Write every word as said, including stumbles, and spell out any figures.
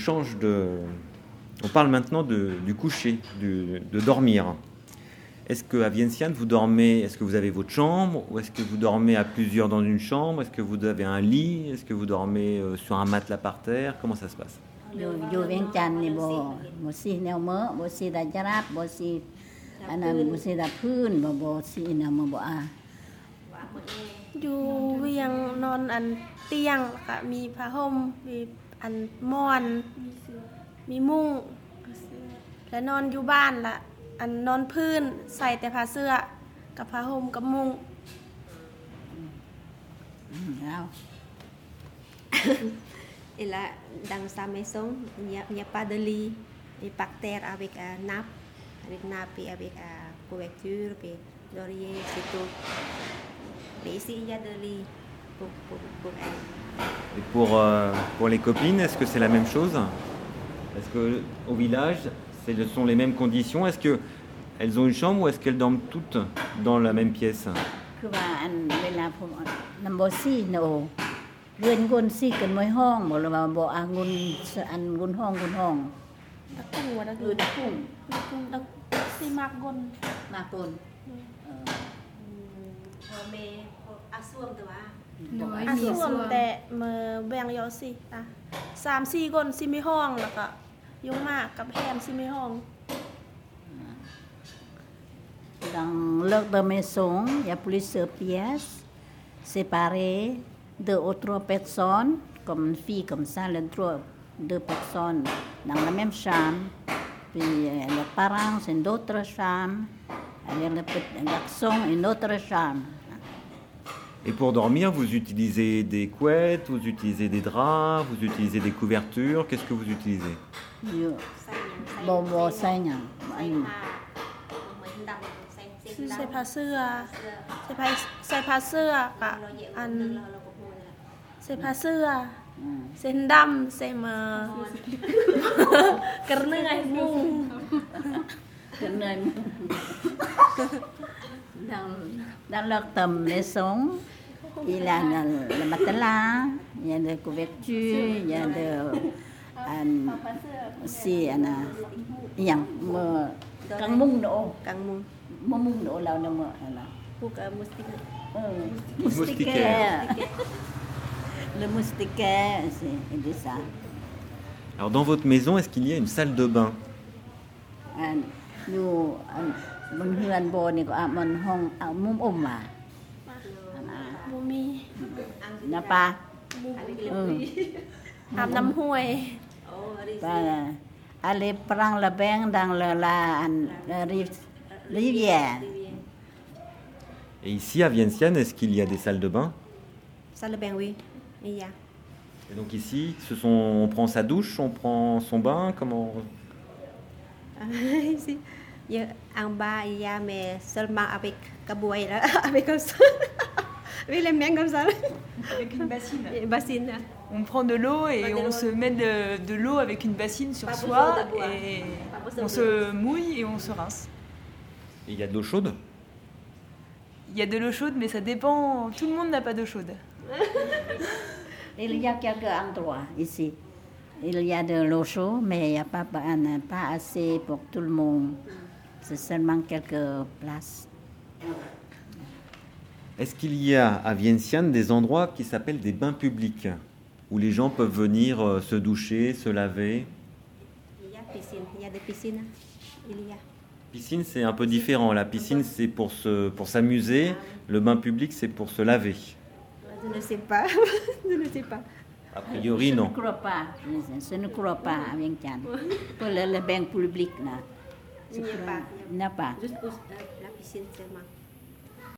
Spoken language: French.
change de... On parle maintenant de, du coucher, du, de dormir. Est-ce qu'à Vientiane, vous dormez, est-ce que vous avez votre chambre, ou est-ce que vous dormez à plusieurs dans une chambre? Est-ce que vous avez un lit? Est-ce que vous dormez euh, sur un matelas par terre? Comment ça se passe? อยู่อยู่เวียงจันทน์นี่บ่บ่สิแนวมื้อบ่สิได้จะรับบ่สิอันนั้นบ่สิได้พื้นบ่บ่สิแนวมื้อบ่อ่าอยู่เวียงนอนอันเตียงแล้วก็มีผ้าห่มมีอันหมอนมีมุ้งและนอนอยู่บ้านละอันนอนพื้นใส่แต่ผ้าเสื้อกับผ้าห่มกับมุ้งเอา Et là, dans sa maison, il n'y a, il n'y a pas de lit. Et par terre avec un uh, nappe, avec nappe et avec uh, couverture, et l'oreiller, c'est tout. Mais ici, il y a de lit pour, pour, pour elle. Et pour, euh, pour les copines, est-ce que c'est la même chose? Est-ce qu'au village, ce sont les mêmes conditions? Est-ce qu'elles ont une chambre ou est-ce qu'elles dorment toutes dans la même pièce? คือว่าอันเวลาผมนำบ่สิโนเรือนกุนสิกันมวยห้องบ่หรือว่าบ่อางุนอันกุนห้องกุนห้องตะกุ้งวะตะเอกุ้อง ตะกุ้งตะกุ้งตะซีมากกนมาปนเออ Ờ, mẹ à xuông từ à? อาส่วนแต่เมื่อแบ่งยอสิอ่ะสามสี่คนสิมีห้องแล้วก็ยงมากกับแฮมสิมีห้อง Dans leur de maison, il y a plusieurs pièces séparées, deux ou trois personnes, comme une fille comme ça, les trois, deux personnes dans la même chambre. Puis euh, les parents, c'est une autre chambre. Il y a le petit garçon, une autre chambre. Et pour dormir, vous utilisez des couettes, vous utilisez des draps, vous utilisez des couvertures. Qu'est-ce que vous utilisez? Yo, bo bo say nhá. ใส่ผ้าเหมือนดำใส่เสื้อใส่ผ้าเสื้อใส่ผ้าใส่ผ้าเสื้อกับอันใส่ผ้าเสื้อเส้นดำใส่มากระเนื่อยมุ้ง Cho nên dans, dans leur tầm maison, il y a le, le matelas, il y a des couvertures, il y a de um, aussi un yang mơ căng mung độ căng mung mơ mung độ là nó mơ là buộc uh, moustiquaire. ừ, Moustiquaire. Le moustiquaire, c'est c'est ça. Alors dans votre maison, est-ce qu'il y a une salle de bain? อันอยู่อันบนเฮือนโบนี่ก็อ่ะมันห้องเอามุมอุ่มอ่ะบ่มีนะปะ Avec เอ le อ bruit. อาบน้ำห้วย Oh, ici. ปะอะไรปรังละแบงดังละลาอันริริเวีย Et ici, à Vientiane, est-ce qu'il y a des salles de bain? Salle de bain, oui. Il y a. Et donc ici, ce sont, on prend sa douche, on prend son bain, comment? Ici, il y a en bas, il y a, mais seulement avec cabouille, là, avec comme ça. Avec les mains comme ça. Avec une bassine. Et bassine. On prend de l'eau et Pas de on l'eau. se met de, de l'eau avec une bassine sur Pas soi besoin de boire. et Pas besoin on de se mouille et on se rince. Et il y a de l'eau chaude? Il y a de l'eau chaude, mais ça dépend. Tout le monde n'a pas d'eau chaude. Il y a quelques endroits ici. Il y a de l'eau chaude, mais il n'y a pas, pas, pas assez pour tout le monde. C'est seulement quelques places. Est-ce qu'il y a à Vientiane des endroits qui s'appellent des bains publics, où les gens peuvent venir euh, se doucher, se laver? Il y a piscine. Il y a des piscines. Il y a. Piscine, c'est un peu différent. La piscine, c'est pour se, pour s'amuser. Le bain public, c'est pour se laver. Je ne sais pas. Je ne sais pas. A priori, Je non. ne crois pas. Je ne crois pas à Vientiane. Pour le, le bain public, là. Il n'y a pas. Il n'y a pas. Juste pour, euh, la piscine seulement.